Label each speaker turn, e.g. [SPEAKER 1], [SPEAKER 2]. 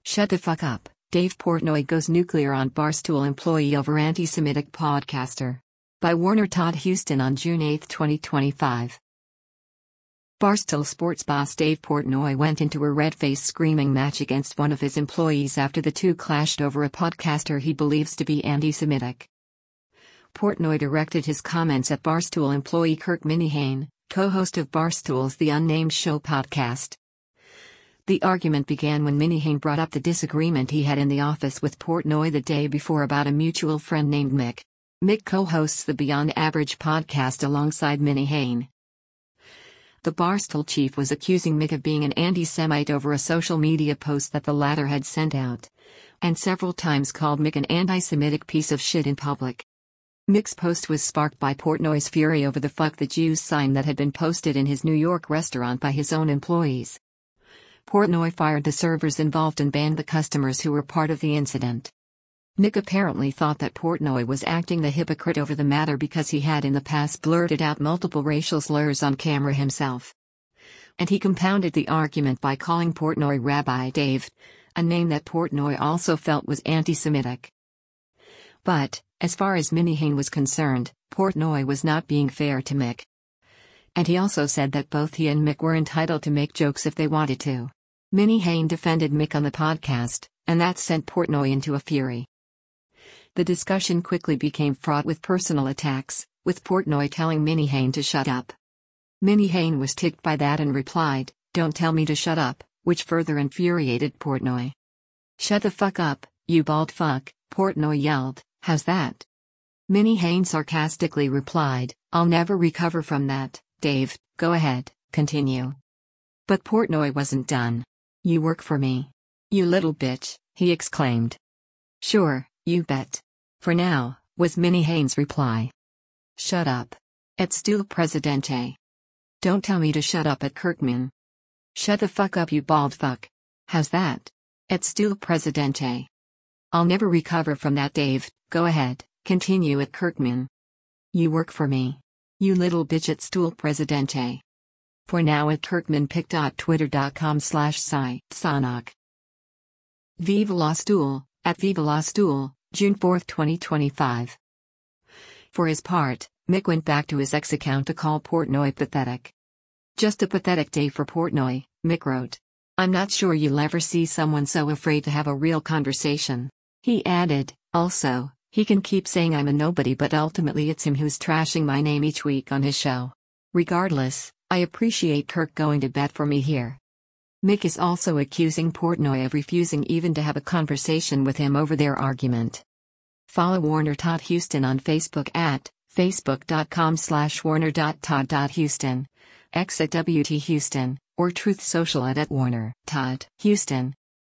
[SPEAKER 1] Shut the fuck up, Dave Portnoy goes nuclear on Barstool employee over anti-Semitic podcaster. By Warner Todd Houston on June 8, 2025. Barstool Sports boss Dave Portnoy went into a red-faced screaming match against one of his employees after the two clashed over a podcaster he believes to be anti-Semitic. Portnoy directed his comments at Barstool employee Kirk Minihane, co-host of Barstool's The Unnamed Show podcast. The argument began when Minihane brought up the disagreement he had in the office with Portnoy the day before about a mutual friend named Mick. Mick co-hosts the Beyond Average podcast alongside Minihane. The Barstool chief was accusing Mick of being an anti-Semite over a social media post that the latter had sent out, and several times called Mick an anti-Semitic piece of shit in public. Mick's post was sparked by Portnoy's fury over the "Fuck the Jews" sign that had been posted in his New York restaurant by his own employees. Portnoy fired the servers involved and banned the customers who were part of the incident. Mick apparently thought that Portnoy was acting the hypocrite over the matter because he had in the past blurted out multiple racial slurs on camera himself. And he compounded the argument by calling Portnoy Rabbi Dave, a name that Portnoy also felt was anti-Semitic. But, as far as Minihane was concerned, Portnoy was not being fair to Mick. And he also said that both he and Mick were entitled to make jokes if they wanted to. Minihane defended Mick on the podcast, and that sent Portnoy into a fury. The discussion quickly became fraught with personal attacks, with Portnoy telling Minihane to shut up. Minihane was ticked by that and replied, "Don't tell me to shut up," which further infuriated Portnoy. "Shut the fuck up, you bald fuck," Portnoy yelled, "how's that?" Minihane sarcastically replied, "I'll never recover from that, Dave, go ahead, continue." But Portnoy wasn't done. "You work for me, you little bitch," he exclaimed. "Sure, you bet. For now," was Minihane's reply. "Shut up. Et Stule Presidente. Don't tell me to shut up at Kirkman. Shut the fuck up, you bald fuck. How's that? Et Stule Presidente. I'll never recover from that, Dave, go ahead, continue at Kirkman. You work for me, you little bitch. Et Stule Presidente. For now at kirkman.twitter.com/Sanok. Viva la Stool, at Viva la Stool, June 4, 2025. For his part, Mick went back to his ex-account to call Portnoy pathetic. "Just a pathetic day for Portnoy," Mick wrote. "I'm not sure you'll ever see someone so afraid to have a real conversation." He added, "Also, he can keep saying I'm a nobody, but ultimately it's him who's trashing my name each week on his show. Regardless, I appreciate Kirk going to bat for me here." Mick is also accusing Portnoy of refusing even to have a conversation with him over their argument. Follow Warner Todd Houston on Facebook at facebook.com/warner.todd.houston, X at WT Houston, or Truth Social at @Warner Todd Houston.